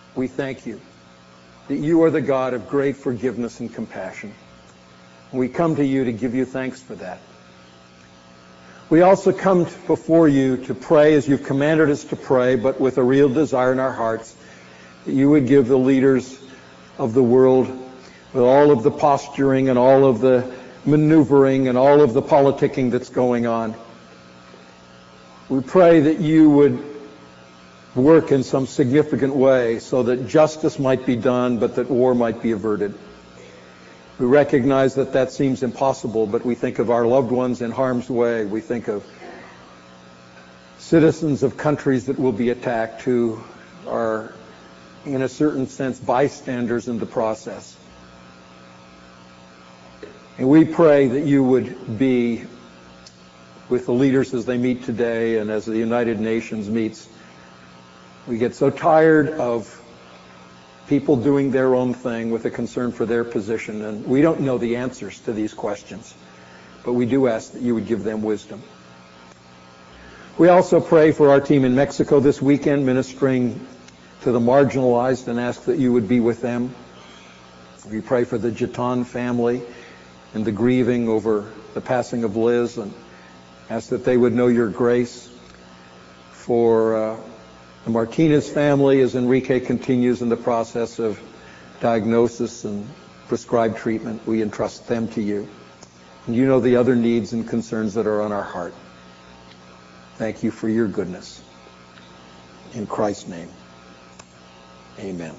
we thank you that you are the God of great forgiveness and compassion. We come to you to give you thanks for that. We also come before you to pray as you've commanded us to pray, but with a real desire in our hearts that you would give the leaders of the world, with all of the posturing and all of the maneuvering and all of the politicking that's going on, we pray that you would work in some significant way so that justice might be done, but that war might be averted. We recognize that that seems impossible, but we think of our loved ones in harm's way. We think of citizens of countries that will be attacked who are, in a certain sense, bystanders in the process. And we pray that you would be with the leaders as they meet today and as the United Nations meets. We get so tired of people doing their own thing with a concern for their position, and we don't know the answers to these questions, but we do ask that you would give them wisdom. We also pray for our team in Mexico this weekend, ministering to the marginalized, and ask that you would be with them. We pray for the Gitan family and the grieving over the passing of Liz, and ask that they would know your grace. For the Martinez family, as Enrique continues in the process of diagnosis and prescribed treatment, we entrust them to you. And you know the other needs and concerns that are on our heart. Thank you for your goodness. In Christ's name, amen.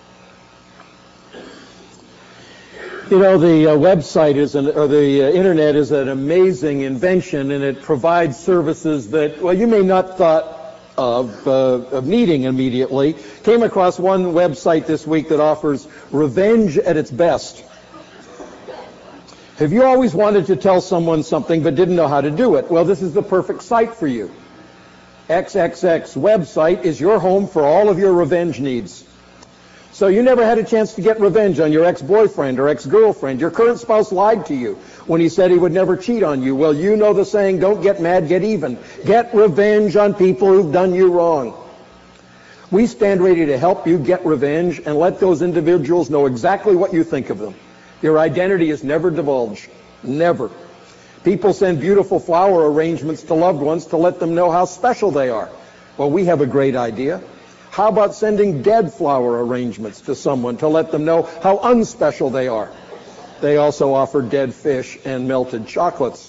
You know, the website or the internet is an amazing invention, and it provides services that, well, you may not thought of needing immediately. Came across one website this week that offers revenge at its best. Have you always wanted to tell someone something but didn't know how to do it? Well, this is the perfect site for you. XXX website is your home for all of your revenge needs. So you never had a chance to get revenge on your ex-boyfriend or ex-girlfriend. Your current spouse lied to you when he said he would never cheat on you. Well, you know the saying, don't get mad, get even. Get revenge on people who've done you wrong. We stand ready to help you get revenge and let those individuals know exactly what you think of them. Your identity is never divulged. Never. People send beautiful flower arrangements to loved ones to let them know how special they are. Well, we have a great idea. How about sending dead flower arrangements to someone to let them know how unspecial they are? They also offer dead fish and melted chocolates.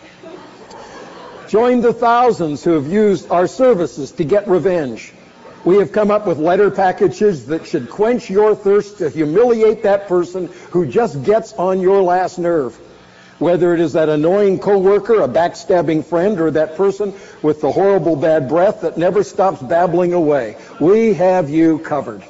Join the thousands who have used our services to get revenge. We have come up with letter packages that should quench your thirst to humiliate that person who just gets on your last nerve. Whether it is that annoying coworker, a backstabbing friend, or that person with the horrible bad breath that never stops babbling away, we have you covered.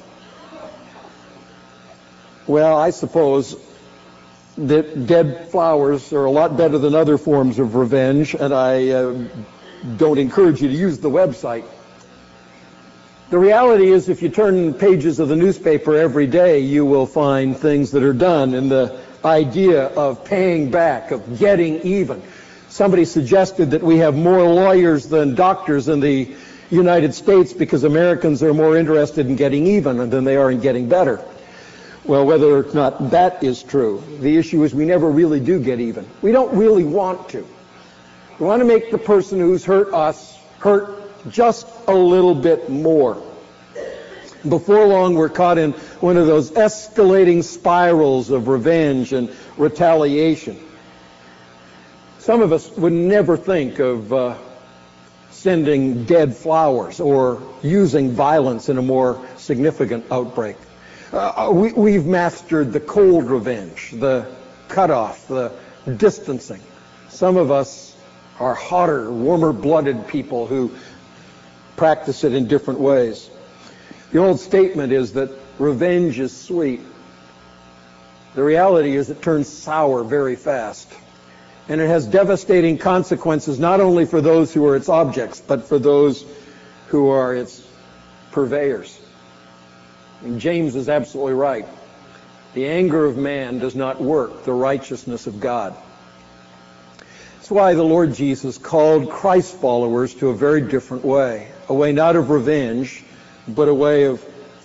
Well, I suppose that dead flowers are a lot better than other forms of revenge, and I don't encourage you to use the website. The reality is, if you turn pages of the newspaper every day, you will find things that are done in the idea of paying back, of getting even. Somebody suggested that we have more lawyers than doctors in the United States because Americans are more interested in getting even than they are in getting better. Well, whether or not that is true, the issue is we never really do get even. We don't really want to. We want to make the person who's hurt us hurt just a little bit more. Before long, we're caught in one of those escalating spirals of revenge and retaliation. Some of us would never think of sending dead flowers or using violence in a more significant outbreak. We've mastered the cold revenge, the cutoff, the distancing. Some of us are hotter, warmer-blooded people who practice it in different ways. The old statement is that revenge is sweet. The reality is it turns sour very fast. And it has devastating consequences not only for those who are its objects, but for those who are its purveyors. And James is absolutely right. The anger of man does not work the righteousness of God. That's why the Lord Jesus called Christ followers to a very different way. A way not of revenge, but a way of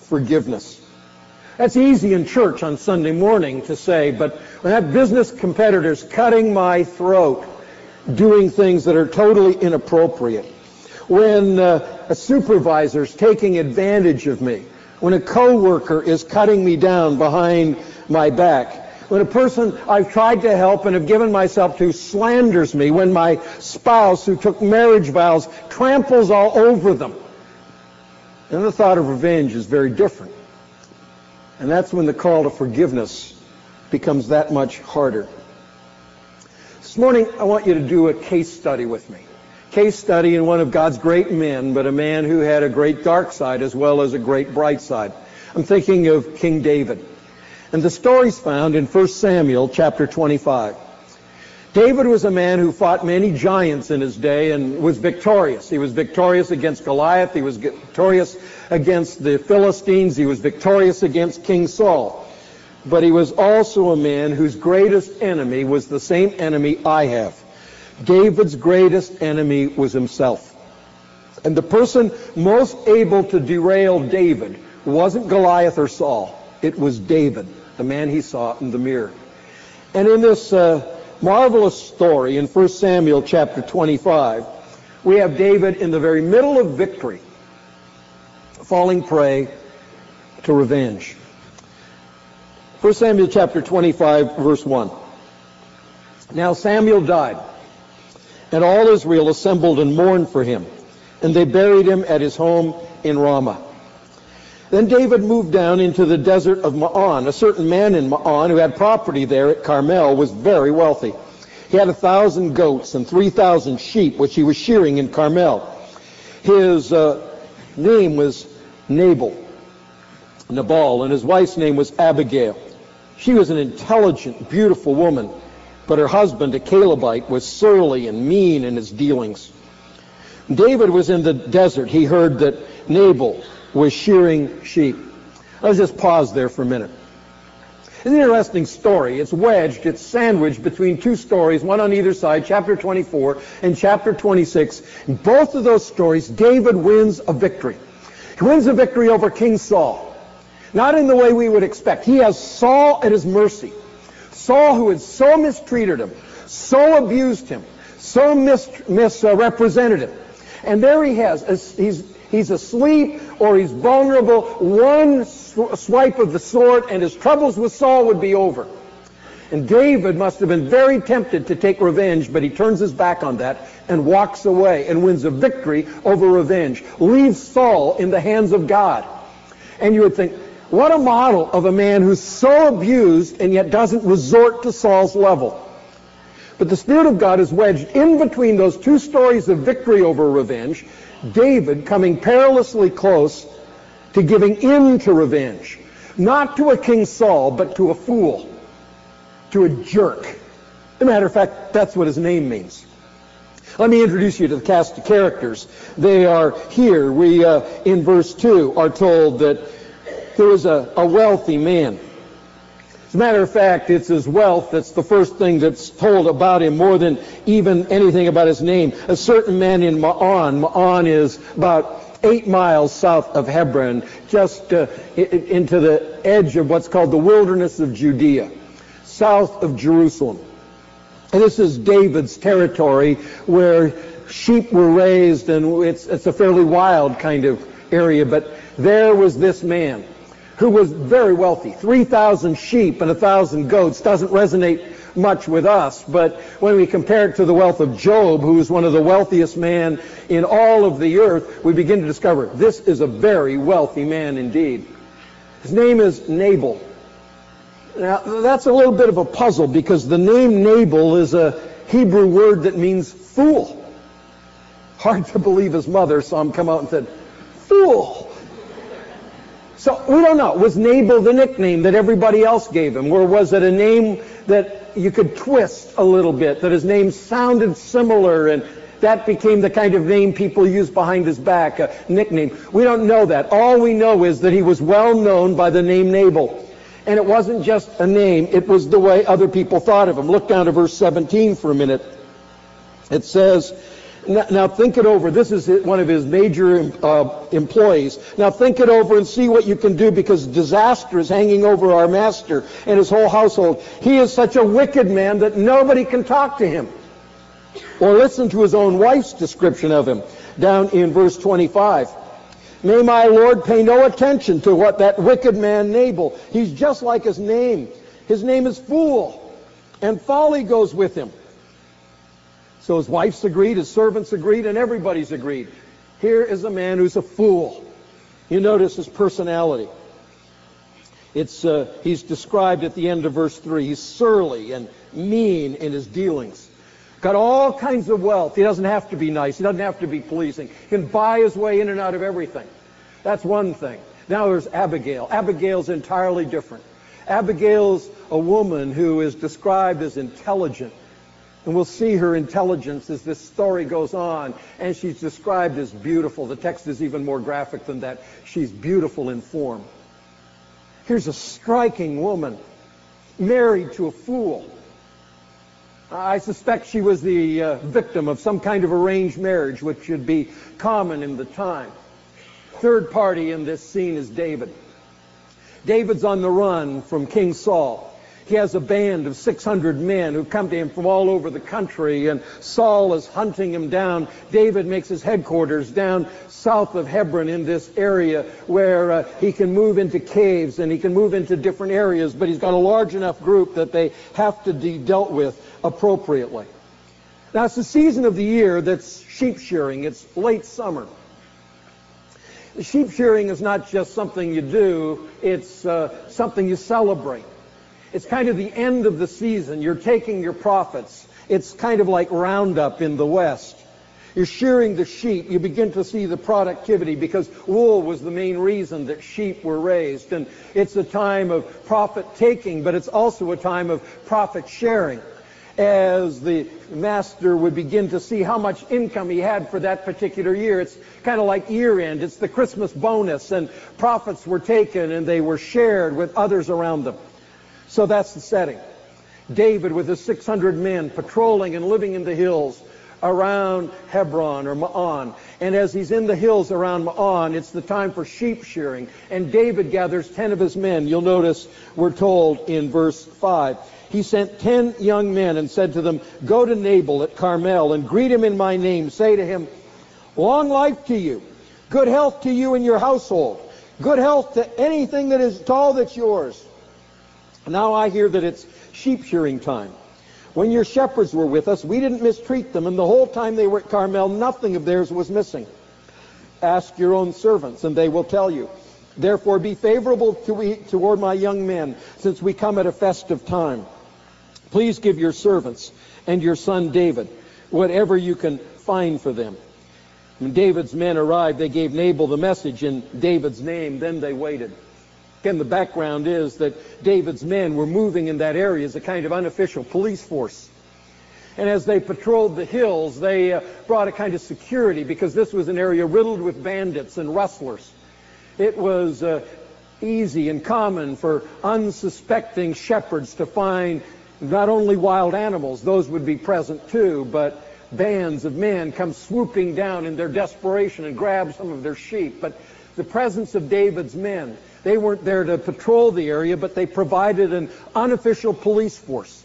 forgiveness. That's easy in church on Sunday morning to say, but when that business competitor's cutting my throat, doing things that are totally inappropriate, when a supervisor's taking advantage of me, when a coworker is cutting me down behind my back, when a person I've tried to help and have given myself to slanders me, when my spouse who took marriage vows tramples all over them, then the thought of revenge is very different. And that's when the call to forgiveness becomes that much harder. This morning, I want you to do a case study with me. Case study in one of God's great men, but a man who had a great dark side as well as a great bright side. I'm thinking of King David. And the story's found in 1 Samuel chapter 25. David was a man who fought many giants in his day and was victorious. He was victorious against Goliath. He was victorious against the Philistines. He was victorious against King Saul. But he was also a man whose greatest enemy was the same enemy I have. David's greatest enemy was himself. And the person most able to derail David wasn't Goliath or Saul. It was David, the man he saw in the mirror. And in this marvelous story in 1 Samuel chapter 25, we have David in the very middle of victory, falling prey to revenge. 1 Samuel chapter 25, verse 1. Now Samuel died, and all Israel assembled and mourned for him, and they buried him at his home in Ramah. Then David moved down into the desert of Maon. A certain man in Maon who had property there at Carmel was very wealthy. He had 1,000 goats and 3,000 sheep, which he was shearing in Carmel. His name was Nabal, and his wife's name was Abigail. She was an intelligent, beautiful woman, but her husband, a Calebite, was surly and mean in his dealings. David was in the desert. He heard that Nabal was shearing sheep. Let's just pause there for a minute. It's an interesting story. It's wedged, it's sandwiched between two stories, one on either side, chapter 24 and chapter 26. In both of those stories, David wins a victory. He wins a victory over King Saul. Not in the way we would expect. He has Saul at his mercy. Saul, who had so mistreated him, so abused him, so misrepresented him. And there he has, he's asleep or he's vulnerable. One swipe of the sword and his troubles with Saul would be over. And David must have been very tempted to take revenge, but he turns his back on that and walks away and wins a victory over revenge. Leaves Saul in the hands of God. And you would think, what a model of a man who's so abused and yet doesn't resort to Saul's level. But the Spirit of God is wedged in between those two stories of victory over revenge, David coming perilously close to giving in to revenge. Not to a King Saul, but to a fool, to a jerk. As a matter of fact, that's what his name means. Let me introduce you to the cast of characters. They are here. We, in verse 2, are told that there was a wealthy man. As a matter of fact, it's his wealth that's the first thing that's told about him more than even anything about his name. A certain man in Maon. Maon is about 8 miles south of Hebron, just into the edge of what's called the wilderness of Judea, south of Jerusalem. And this is David's territory where sheep were raised, and it's a fairly wild kind of area. But there was this man who was very wealthy. 3,000 sheep and 1,000 goats doesn't resonate much with us, but when we compare it to the wealth of Job, who is one of the wealthiest men in all of the earth, we begin to discover this is a very wealthy man indeed. His name is Nabal. Now, that's a little bit of a puzzle, because the name Nabal is a Hebrew word that means fool. Hard to believe his mother saw him come out and said, "Fool." So we don't know. Was Nabal the nickname that everybody else gave him? Or was it a name that you could twist a little bit, that his name sounded similar and that became the kind of name people used behind his back, a nickname? We don't know that. All we know is that he was well known by the name Nabal. And it wasn't just a name, it was the way other people thought of him. Look down to verse 17 for a minute. It says, Now think it over. This is one of his major employees. Now think it over and see what you can do, because disaster is hanging over our master and his whole household. He is such a wicked man that nobody can talk to him. Or listen to his own wife's description of him down in verse 25. May my Lord pay no attention to what that wicked man Nabal. He's just like his name. His name is Fool, and folly goes with him. So his wife's agreed, his servants agreed, and everybody's agreed. Here is a man who's a fool. You notice his personality. He's described at the end of verse 3. He's surly and mean in his dealings. Got all kinds of wealth. He doesn't have to be nice. He doesn't have to be pleasing. He can buy his way in and out of everything. That's one thing. Now there's Abigail. Abigail's entirely different. Abigail's a woman who is described as intelligent. And we'll see her intelligence as this story goes on. And she's described as beautiful. The text is even more graphic than that. She's beautiful in form. Here's a striking woman, married to a fool. I suspect she was the victim of some kind of arranged marriage, which should be common in the time. Third party in this scene is David. David's on the run from King Saul. He has a band of 600 men who come to him from all over the country, and Saul is hunting him down. David makes his headquarters down south of Hebron in this area where he can move into caves and he can move into different areas, but he's got a large enough group that they have to be dealt with appropriately. Now, it's the season of the year that's sheep shearing. It's late summer. Sheep shearing is not just something you do, it's something you celebrate. It's kind of the end of the season. You're taking your profits. It's kind of like Roundup in the West. You're shearing the sheep. You begin to see the productivity, because wool was the main reason that sheep were raised. And it's a time of profit taking, but it's also a time of profit sharing, as the master would begin to see how much income he had for that particular year. It's kind of like year end. It's the Christmas bonus, and profits were taken and they were shared with others around them. So that's the setting. David with his 600 men patrolling and living in the hills around Hebron or Ma'on. And as he's in the hills around Ma'on, it's the time for sheep shearing. And David gathers 10 of his men. You'll notice we're told in verse 5. He sent 10 young men and said to them, "Go to Nabal at Carmel and greet him in my name. Say to him, 'Long life to you, good health to you and your household, good health to anything that is all that's yours.' Now I hear that it's sheep shearing time. When your shepherds were with us, we didn't mistreat them, and the whole time they were at Carmel, nothing of theirs was missing. Ask your own servants, and they will tell you. Therefore be favorable toward my young men, since we come at a festive time. Please give your servants and your son David whatever you can find for them." When David's men arrived, they gave Nabal the message in David's name. Then they waited. Again, the background is that David's men were moving in that area as a kind of unofficial police force. And as they patrolled the hills, they brought a kind of security, because this was an area riddled with bandits and rustlers. It was easy and common for unsuspecting shepherds to find not only wild animals, those would be present too, but bands of men come swooping down in their desperation and grab some of their sheep. But the presence of David's men, they weren't there to patrol the area, but they provided an unofficial police force.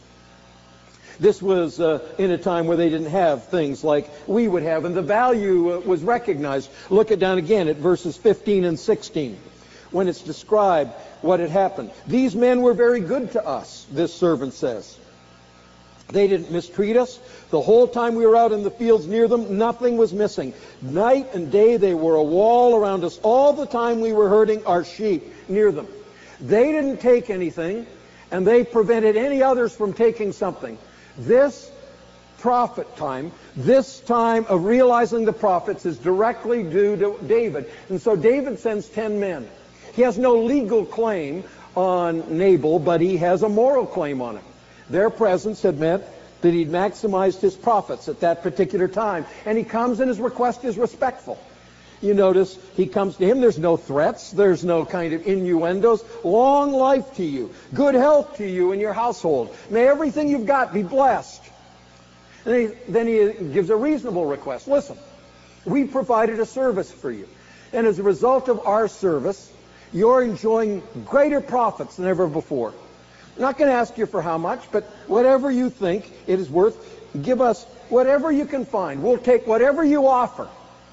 This was in a time where they didn't have things like we would have, and the value was recognized. Look it down again at verses 15 and 16, when it's described what had happened. "These men were very good to us," this servant says. "They didn't mistreat us. The whole time we were out in the fields near them, nothing was missing. Night and day they were a wall around us all the time we were herding our sheep near them. They didn't take anything, and they prevented any others from taking something." This prophet time, this time of realizing the prophets, is directly due to David. And so David sends 10 men. He has no legal claim on Nabal, but he has a moral claim on him. Their presence had meant that he'd maximized his profits at that particular time. And he comes, and his request is respectful. You notice he comes to him. There's no threats. There's no kind of innuendos. "Long life to you. Good health to you and your household. May everything you've got be blessed." And then he gives a reasonable request. Listen, we provided a service for you. And as a result of our service, you're enjoying greater profits than ever before. I'm not going to ask you for how much, but whatever you think it is worth, give us whatever you can find. We'll take whatever you offer.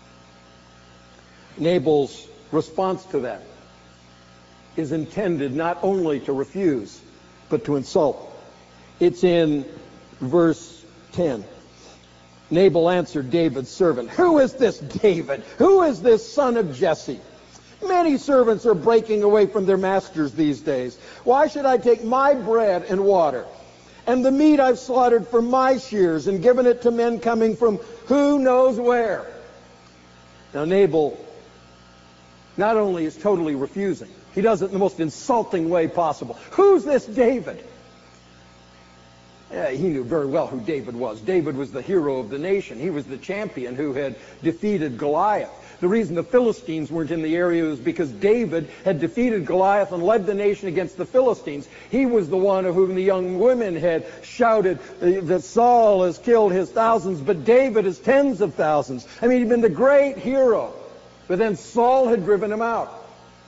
Nabal's response to that is intended not only to refuse, but to insult. It's in verse 10. Nabal answered David's servant, "Who is this David? Who is this son of Jesse? Many servants are breaking away from their masters these days. Why should I take my bread and water and the meat I've slaughtered for my shears and given it to men coming from who knows where?" Now Nabal not only is totally refusing, he does it in the most insulting way possible. Who's this David? Yeah, he knew very well who David was. David was the hero of the nation. He was the champion who had defeated Goliath. The reason the Philistines weren't in the area was because David had defeated Goliath and led the nation against the Philistines. He was the one of whom the young women had shouted that Saul has killed his thousands, but David his tens of thousands. I mean, he'd been the great hero. But then Saul had driven him out.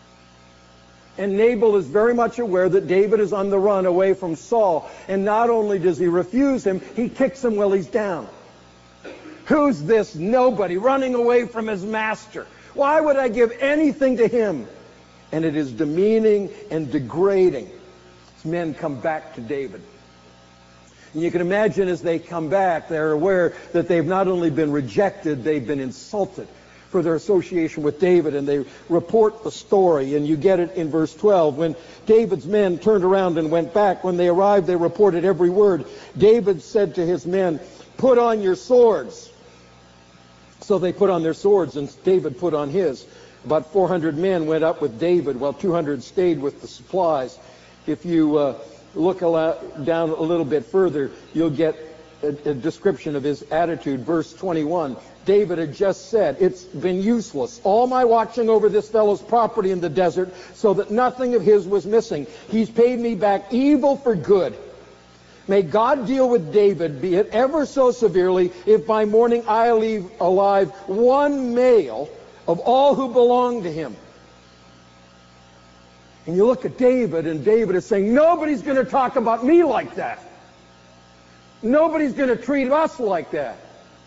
And Nabal is very much aware that David is on the run away from Saul. And not only does he refuse him, he kicks him while he's down. Who's this nobody running away from his master? Why would I give anything to him? And it is demeaning and degrading. His men come back to David. And you can imagine as they come back, they're aware that they've not only been rejected, they've been insulted for their association with David, and they report the story, and you get it in verse 12. When David's men turned around and went back, when they arrived, they reported every word. David said to his men, "Put on your swords." So they put on their swords, and David put on his. About 400 men went up with David, while 200 stayed with the supplies. If you look down a little bit further, you'll get a description of his attitude. Verse 21. David had just said, "It's been useless, all my watching over this fellow's property in the desert, so that nothing of his was missing. He's paid me back evil for good. May God deal with David, be it ever so severely, if by morning I leave alive one male of all who belong to him." And you look at David, and David is saying, nobody's going to talk about me like that. Nobody's going to treat us like that.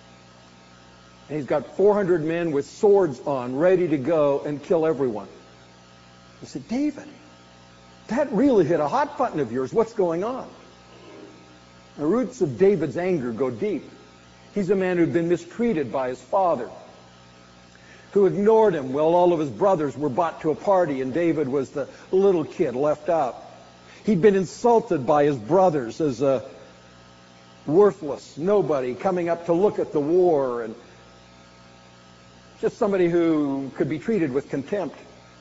And he's got 400 men with swords on, ready to go and kill everyone. He said, "David, that really hit a hot button of yours. What's going on?" The roots of David's anger go deep. He's a man who'd been mistreated by his father, who ignored him while all of his brothers were brought to a party and David was the little kid left out. He'd been insulted by his brothers as a worthless nobody coming up to look at the war, and just somebody who could be treated with contempt.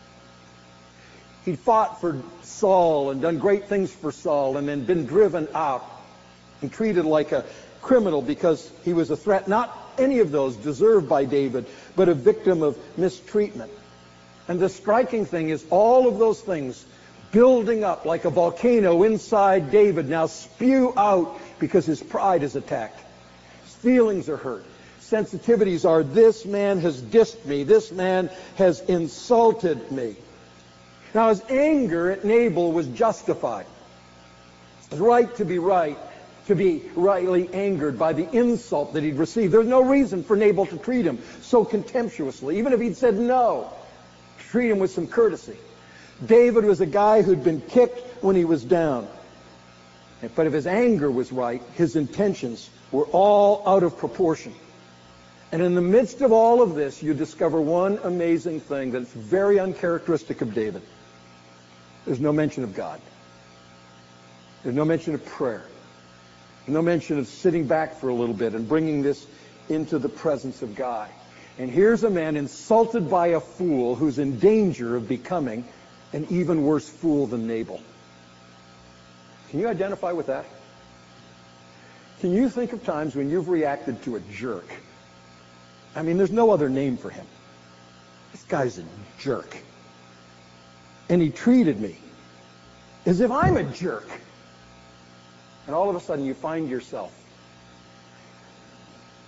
He'd fought for Saul and done great things for Saul, and then been driven out and treated like a criminal because he was a threat. Not any of those deserved by David, but a victim of mistreatment. And the striking thing is all of those things building up like a volcano inside David now spew out because his pride is attacked. His feelings are hurt. Sensitivities are, this man has dissed me. This man has insulted me. Now his anger at Nabal was justified. It was right to be right, to be rightly angered by the insult that he'd received. There's no reason for Nabal to treat him so contemptuously. Even if he'd said no, treat him with some courtesy. David was a guy who'd been kicked when he was down. But if his anger was right, his intentions were all out of proportion. And in the midst of all of this, you discover one amazing thing that's very uncharacteristic of David. There's no mention of God. There's no mention of prayer. There's no mention of sitting back for a little bit and bringing this into the presence of God. And here's a man insulted by a fool who's in danger of becoming an even worse fool than Nabal. Can you identify with that? Can you think of times when you've reacted to a jerk? I mean, there's no other name for him. This guy's a jerk. And he treated me as if I'm a jerk. And all of a sudden you find yourself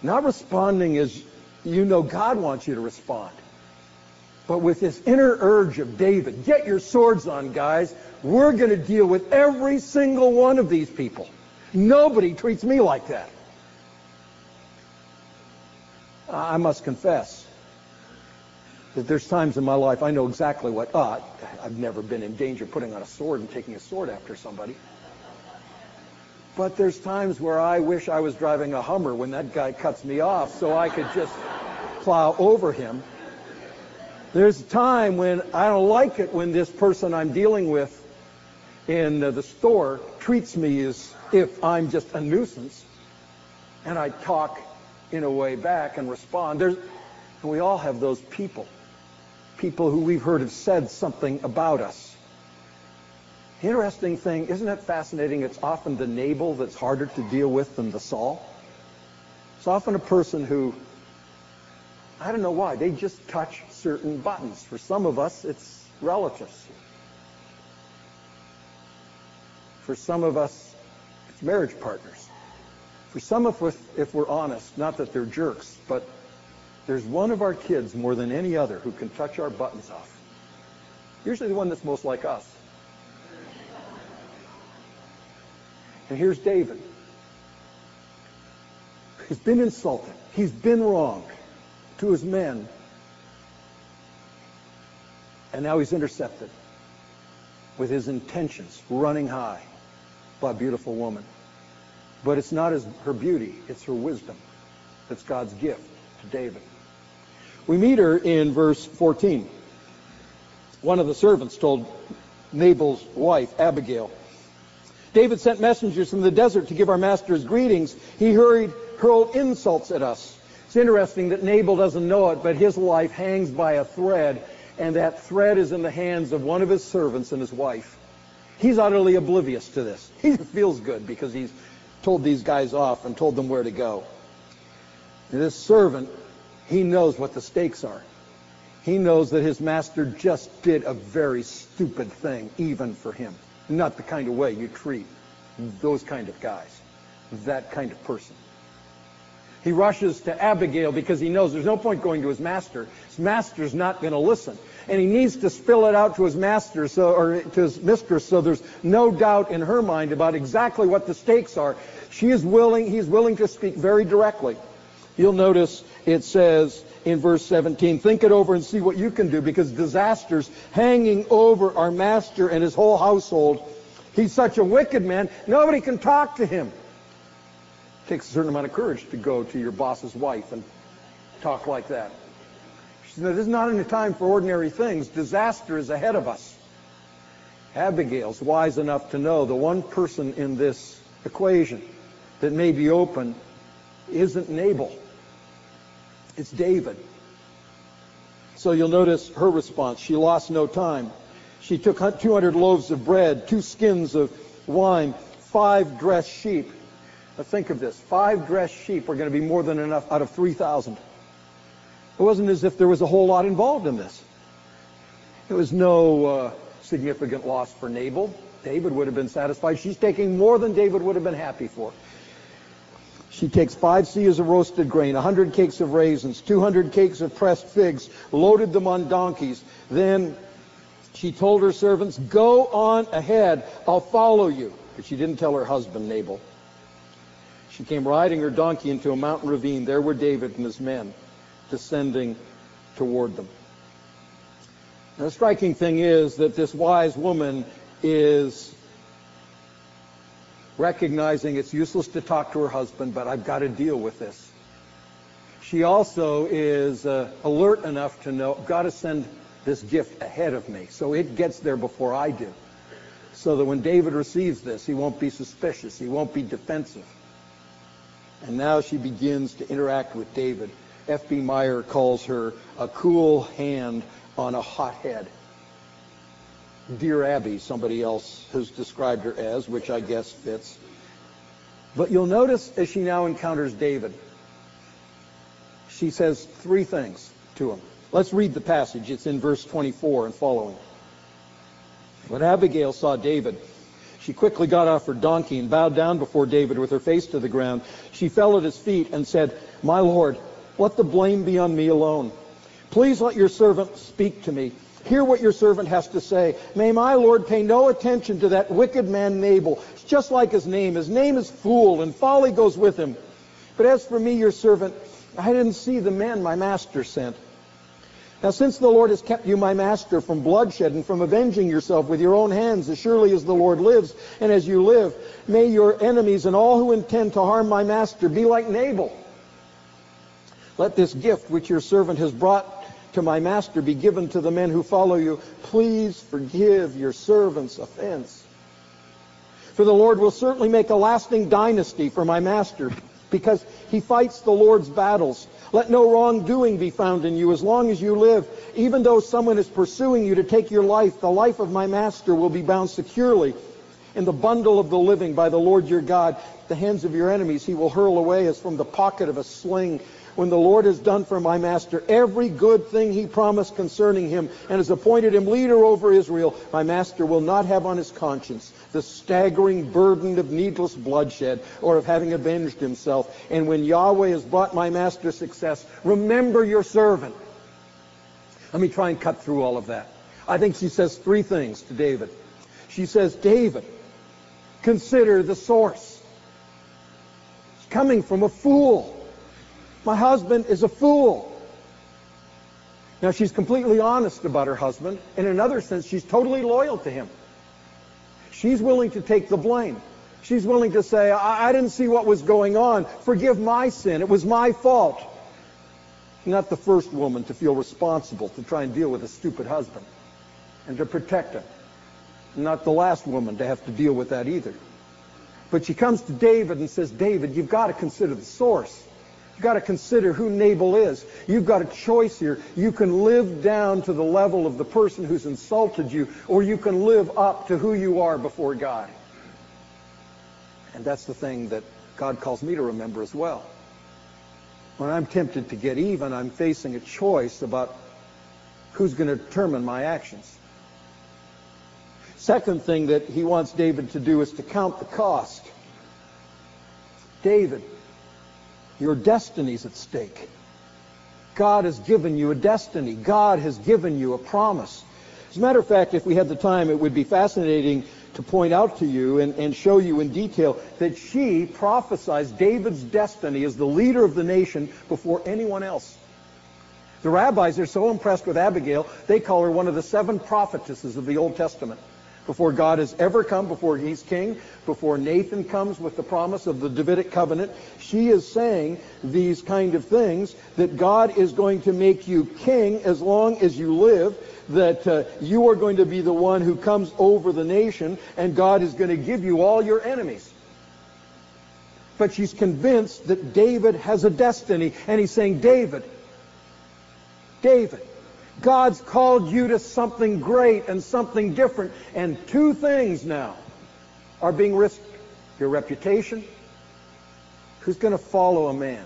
Not responding as you know God wants you to respond. But with this inner urge of David, get your swords on, guys. We're going to deal with every single one of these people. Nobody treats me like that. I must confess that there's times in my life I know exactly what, I've never been in danger of putting on a sword and taking a sword after somebody. But there's times where I wish I was driving a Hummer when that guy cuts me off so I could just plow over him. There's a time when I don't like it when this person I'm dealing with in the store treats me as if I'm just a nuisance, and I talk in a way back and respond. And we all have those people who we've heard have said something about us. The interesting thing, isn't it fascinating? It's often the Nabal that's harder to deal with than the Saul. It's often a person who, I don't know why, they just touch certain buttons. For some of us, it's relatives. For some of us, it's marriage partners. For some of us, if we're honest, not that they're jerks, but there's one of our kids more than any other who can touch our buttons off. Usually the one that's most like us. And here's David. He's been insulted. He's been wronged to his men. And now he's intercepted with his intentions running high by a beautiful woman. But it's not her beauty, it's her wisdom. That's God's gift to David. We meet her in verse 14. One of the servants told Nabal's wife, Abigail, David sent messengers from the desert to give our masters greetings. He hurled insults at us. It's interesting that Nabal doesn't know it, but his life hangs by a thread, and that thread is in the hands of one of his servants and his wife. He's utterly oblivious to this. He feels good because he's told these guys off and told them where to go. And this servant, he knows what the stakes are. He knows that his master just did a very stupid thing, even for him. Not the kind of way you treat those kind of guys, that kind of person. He rushes to Abigail because he knows there's no point going to his master. His master's not going to listen. And he needs to spill it out to his master, or to his mistress, so there's no doubt in her mind about exactly what the stakes are. He's willing to speak very directly. You'll notice it says in verse 17, think it over and see what you can do, because disaster's hanging over our master and his whole household. He's such a wicked man, nobody can talk to him. It takes a certain amount of courage to go to your boss's wife and talk like that. She said, this is not a time for ordinary things. Disaster is ahead of us. Abigail's wise enough to know the one person in this equation that may be open isn't Nabal. It's David. So you'll notice her response. She lost no time. She took 200 loaves of bread, 2 skins of wine, 5 dressed sheep. Now think of this. 5 dressed sheep are going to be more than enough out of 3,000. It wasn't as if there was a whole lot involved in this. There was no significant loss for Nabal. David would have been satisfied. She's taking more than David would have been happy for. She takes 5 seahs of roasted grain, 100 cakes of raisins, 200 cakes of pressed figs, loaded them on donkeys. Then she told her servants, go on ahead, I'll follow you. But she didn't tell her husband, Nabal. She came riding her donkey into a mountain ravine. There were David and his men descending toward them. Now, the striking thing is that this wise woman is recognizing it's useless to talk to her husband, but I've got to deal with this. She also is alert enough to know, I've got to send this gift ahead of me, so it gets there before I do. So that when David receives this, he won't be suspicious, he won't be defensive. And now she begins to interact with David. F.B. Meyer calls her a cool hand on a hot head. Dear Abby, somebody else has described her as, which I guess fits. But you'll notice as she now encounters David, she says 3 things to him. Let's read the passage. It's in verse 24 and following. When Abigail saw David, She quickly got off her donkey and bowed down before David with her face to the ground. She fell at his feet and said, "My lord, let the blame be on me alone. Please let your servant speak to me. Hear what your servant has to say. May my lord pay no attention to that wicked man Nabal. It's just like his name. His name is Fool, and folly goes with him. But as for me, your servant, I didn't see the men my master sent. Now, since the Lord has kept you, my master, from bloodshed and from avenging yourself with your own hands, as surely as the Lord lives and as you live, may your enemies and all who intend to harm my master be like Nabal. Let this gift which your servant has brought to my master be given to the men who follow you. Please forgive your servant's offense. For the Lord will certainly make a lasting dynasty for my master, because he fights the Lord's battles. Let no wrongdoing be found in you as long as you live. Even though someone is pursuing you to take your life, the life of my master will be bound securely in the bundle of the living by the Lord your God. The hands of your enemies he will hurl away as from the pocket of a sling. When the Lord has done for my master every good thing he promised concerning him and has appointed him leader over Israel, my master will not have on his conscience the staggering burden of needless bloodshed or of having avenged himself. And when Yahweh has brought my master success, remember your servant." Let me try and cut through all of that. I think she says three things to David. She says, David, consider the source. It's coming from a fool. My husband is a fool. Now, she's completely honest about her husband. In another sense, she's totally loyal to him. She's willing to take the blame. She's willing to say, I didn't see what was going on. Forgive my sin. It was my fault. She's not the first woman to feel responsible to try and deal with a stupid husband and to protect him. Not the last woman to have to deal with that either. But she comes to David and says, David, you've got to consider the source. You've got to consider who Nabal is. You've got a choice here. You can live down to the level of the person who's insulted you, or you can live up to who you are before God. And that's the thing that God calls me to remember as well. When I'm tempted to get even, I'm facing a choice about who's going to determine my actions. Second thing that he wants David to do is to count the cost. David, your destiny's at stake. God has given you a destiny. God has given you a promise. As a matter of fact, if we had the time, it would be fascinating to point out to you and show you in detail that she prophesies David's destiny as the leader of the nation before anyone else. The rabbis are so impressed with Abigail, they call her one of the 7 prophetesses of the Old Testament. Before God has ever come, before he's king, before Nathan comes with the promise of the Davidic covenant, she is saying these kind of things, that God is going to make you king as long as you live, that you are going to be the one who comes over the nation, and God is going to give you all your enemies. But she's convinced that David has a destiny, and he's saying, David, God's called you to something great and something different. And 2 things now are being risked. Your reputation. Who's going to follow a man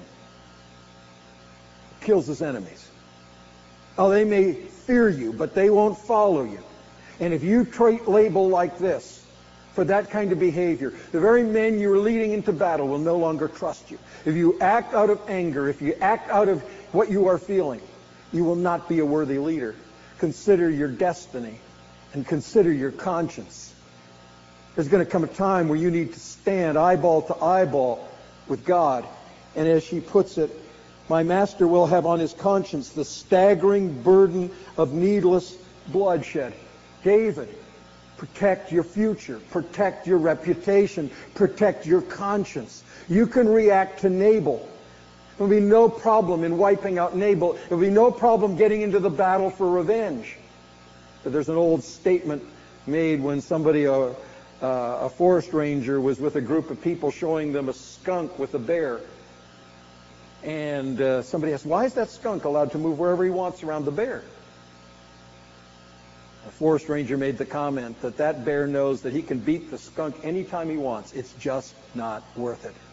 who kills his enemies? Oh, they may fear you, but they won't follow you. And if you treat Nabal like this, for that kind of behavior, the very men you're leading into battle will no longer trust you. If you act out of anger, if you act out of what you are feeling, you will not be a worthy leader. Consider your destiny and consider your conscience. There's going to come a time where you need to stand eyeball to eyeball with God. And as she puts it, my master will have on his conscience the staggering burden of needless bloodshed. David, protect your future, protect your reputation, protect your conscience. You can react to Nabal. There will be no problem in wiping out Nabal. There will be no problem getting into the battle for revenge. But there's an old statement made when somebody, a forest ranger, was with a group of people showing them a skunk with a bear. And somebody asked, why is that skunk allowed to move wherever he wants around the bear? A forest ranger made the comment that that bear knows that he can beat the skunk anytime he wants. It's just not worth it.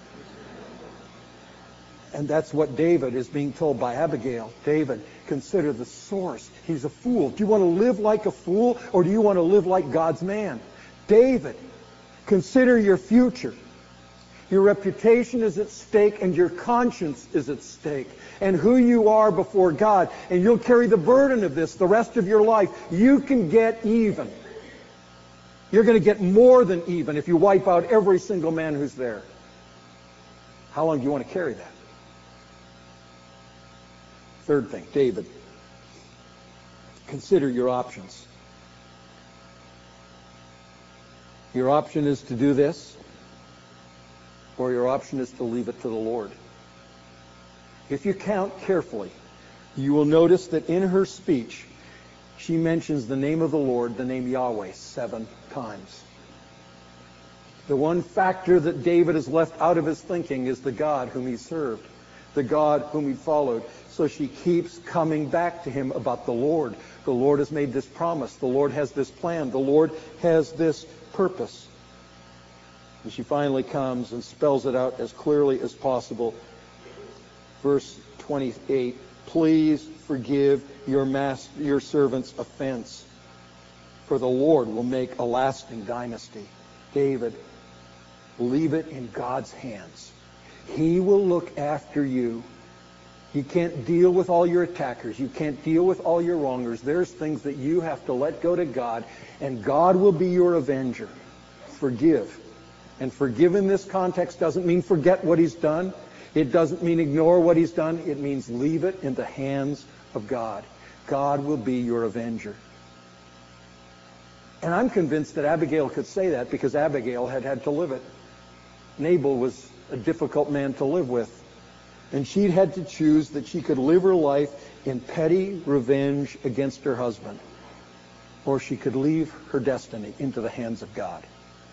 And that's what David is being told by Abigail. David, consider the source. He's a fool. Do you want to live like a fool, or do you want to live like God's man? David, Consider your future. Your reputation is at stake and your conscience is at stake. And who you are before God. And you'll carry the burden of this the rest of your life. You can get even. You're going to get more than even if you wipe out every single man who's there. How long do you want to carry that? Third thing, David. Consider your options. Your option is to do this, or your option is to leave it to the Lord. If you count carefully, you will notice that in her speech, she mentions the name of the Lord, the name Yahweh, 7 times. The one factor that David has left out of his thinking is the God whom he served, the God whom he followed. So she keeps coming back to him about the Lord. The Lord has made this promise. The Lord has this plan. The Lord has this purpose. And she finally comes and spells it out as clearly as possible. Verse 28, please forgive your servant's offense, for the Lord will make a lasting dynasty. David, leave it in God's hands. He will look after you. You can't deal with all your attackers. You can't deal with all your wrongers. There's things that you have to let go to God, and God will be your avenger. Forgive. And forgive in this context doesn't mean forget what he's done. It doesn't mean ignore what he's done. It means leave it in the hands of God. God will be your avenger. And I'm convinced that Abigail could say that because Abigail had to live it. Nabal was a difficult man to live with. And she'd had to choose that she could live her life in petty revenge against her husband, or she could leave her destiny into the hands of God.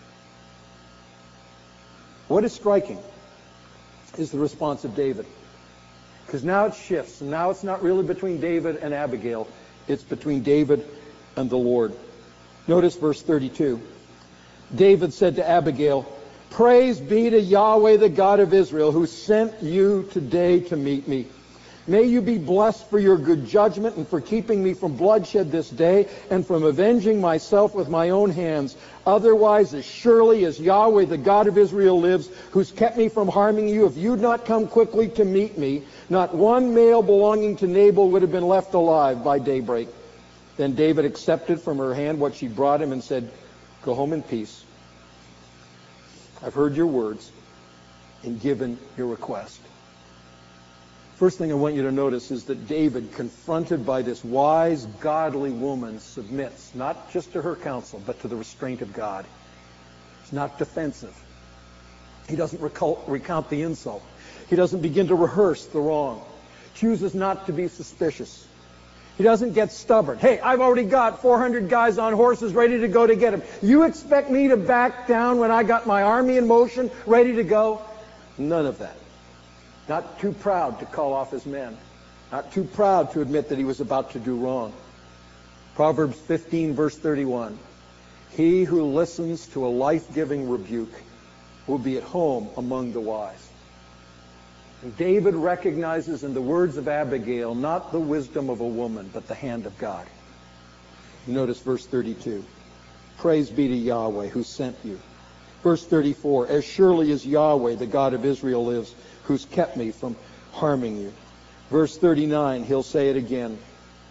What is striking is the response of David. Because now it shifts. And now it's not really between David and Abigail. It's between David and the Lord. Notice verse 32. David said to Abigail, praise be to Yahweh, the God of Israel, who sent you today to meet me. May you be blessed for your good judgment and for keeping me from bloodshed this day and from avenging myself with my own hands. Otherwise, as surely as Yahweh, the God of Israel lives, who's kept me from harming you, if you'd not come quickly to meet me, not one male belonging to Nabal would have been left alive by daybreak. Then David accepted from her hand what she brought him and said, go home in peace. I've heard your words and given your request. First thing I want you to notice is that David, confronted by this wise, godly woman, submits not just to her counsel, but to the restraint of God. He's not defensive. He doesn't recount the insult. He doesn't begin to rehearse the wrong. Chooses not to be suspicious. He doesn't get stubborn. Hey, I've already got 400 guys on horses ready to go to get him. You expect me to back down when I got my army in motion, ready to go? None of that. Not too proud to call off his men. Not too proud to admit that he was about to do wrong. Proverbs 15, verse 31. He who listens to a life-giving rebuke will be at home among the wise. And David recognizes in the words of Abigail not the wisdom of a woman, but the hand of God. Notice verse 32. Praise be to Yahweh who sent you. Verse 34. As surely as Yahweh, the God of Israel lives, who's kept me from harming you. Verse 39, he'll say it again.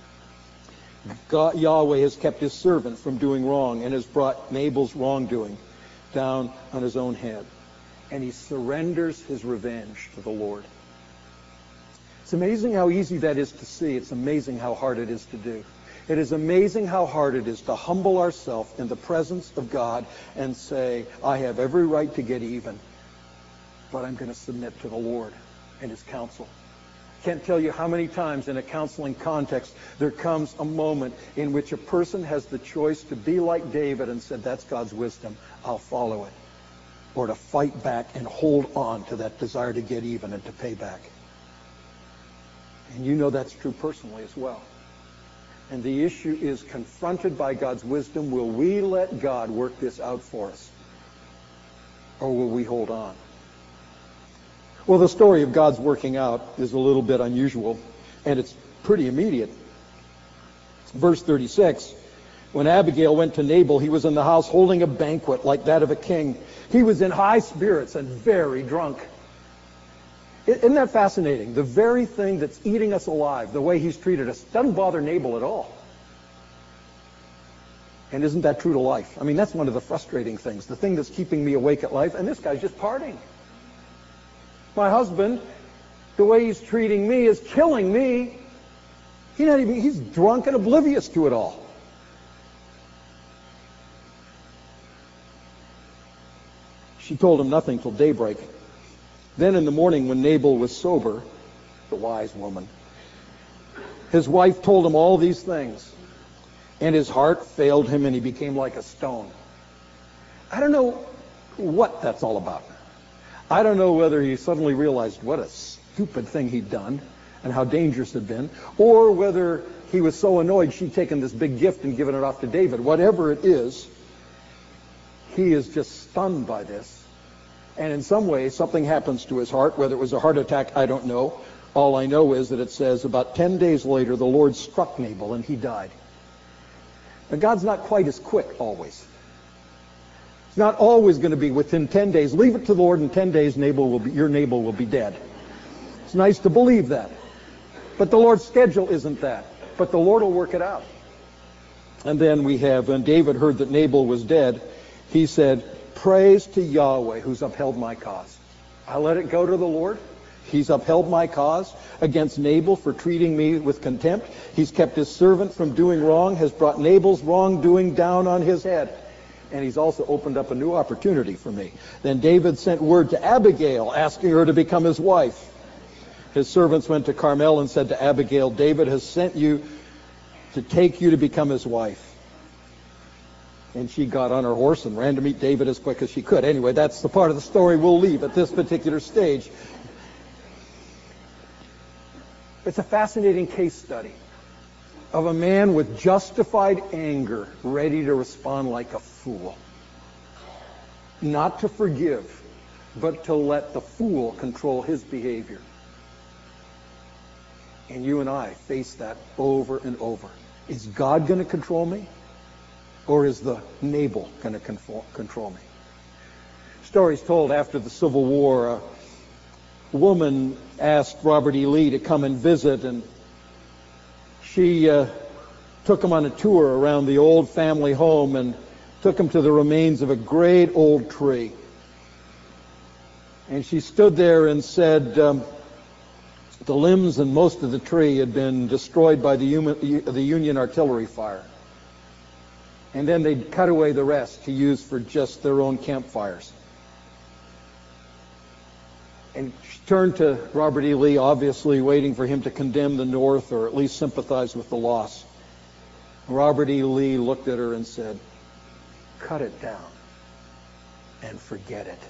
Yahweh has kept his servant from doing wrong and has brought Nabal's wrongdoing down on his own head. And he surrenders his revenge to the Lord. It's amazing how easy that is to see. It's amazing how hard it is to do. It is amazing how hard it is to humble ourselves in the presence of God and say, I have every right to get even, but I'm going to submit to the Lord and his counsel. Can't tell you how many times in a counseling context there comes a moment in which a person has the choice to be like David and said, that's God's wisdom, I'll follow it. Or to fight back and hold on to that desire to get even and to pay back. And you know that's true personally as well. And the issue is, confronted by God's wisdom, will we let God work this out for us? Or will we hold on? Well, the story of God's working out is a little bit unusual, and it's pretty immediate. Verse 36, When Abigail went to Nabal, he was in the house holding a banquet like that of a king. He was in high spirits and very drunk. Isn't that fascinating? The very thing that's eating us alive, the way he's treated us, doesn't bother Nabal at all. And isn't that true to life? I mean, that's one of the frustrating things, the thing that's keeping me awake at life, and this guy's just partying. My husband, the way he's treating me is killing me. He's drunk and oblivious to it all. She told him nothing till daybreak. Then in the morning when Nabal was sober, the wise woman, his wife told him all these things, and his heart failed him and he became like a stone. I don't know what that's all about. I don't know whether he suddenly realized what a stupid thing he'd done and how dangerous it had been, or whether he was so annoyed she'd taken this big gift and given it off to David. Whatever it is, he is just stunned by this. And in some way, something happens to his heart. Whether it was a heart attack, I don't know. All I know is that it says about 10 days later, the Lord struck Nabal and he died. But God's not quite as quick always. It's not always going to be within 10 days. Leave it to the Lord in 10 days, your Nabal will be dead. It's nice to believe that. But the Lord's schedule isn't that. But the Lord will work it out. And then we have, when David heard that Nabal was dead, he said, "Praise to Yahweh who's upheld my cause." I let it go to the Lord. He's upheld my cause against Nabal for treating me with contempt. He's kept his servant from doing wrong, has brought Nabal's wrongdoing down on his head. And he's also opened up a new opportunity for me. Then David sent word to Abigail, asking her to become his wife. His servants went to Carmel and said to Abigail, "David has sent you to take you to become his wife." And she got on her horse and ran to meet David as quick as she could. Anyway, that's the part of the story we'll leave at this particular stage. It's a fascinating case study of a man with justified anger ready to respond like a fool. Not to forgive, but to let the fool control his behavior. And you and I face that over and over. Is God going to control me? Or is the Nabal going to control me? Stories told after the Civil War, a woman asked Robert E. Lee to come and visit, and she took him on a tour around the old family home and took him to the remains of a great old tree. And she stood there and said the limbs and most of the tree had been destroyed by the Union artillery fire. And then they'd cut away the rest to use for just their own campfires. And she turned to Robert E. Lee, obviously waiting for him to condemn the North or at least sympathize with the loss. Robert E. Lee looked at her and said, "Cut it down and forget it."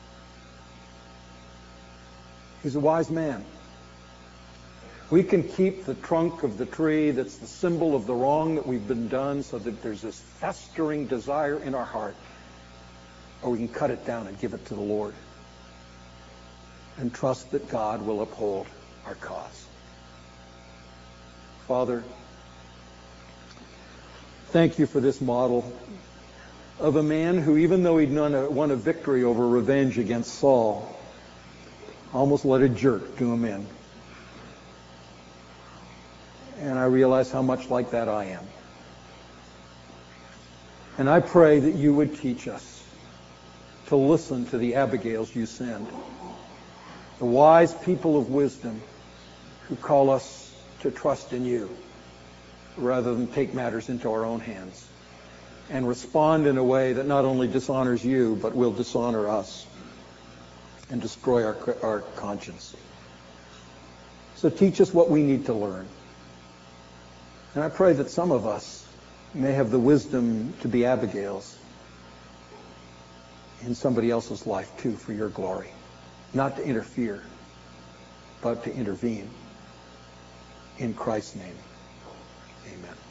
He's a wise man. We can keep the trunk of the tree that's the symbol of the wrong that we've been done so that there's this festering desire in our heart. Or we can cut it down and give it to the Lord and trust that God will uphold our cause. Father, thank you for this model of a man who, even though he'd won a victory over revenge against Saul, almost let a jerk do him in. And I realize how much like that I am. And I pray that you would teach us to listen to the Abigails you send, the wise people of wisdom who call us to trust in you rather than take matters into our own hands and respond in a way that not only dishonors you but will dishonor us and destroy our conscience. So teach us what we need to learn. And I pray that some of us may have the wisdom to be Abigails in somebody else's life too for your glory. Not to interfere, but to intervene. In Christ's name, amen.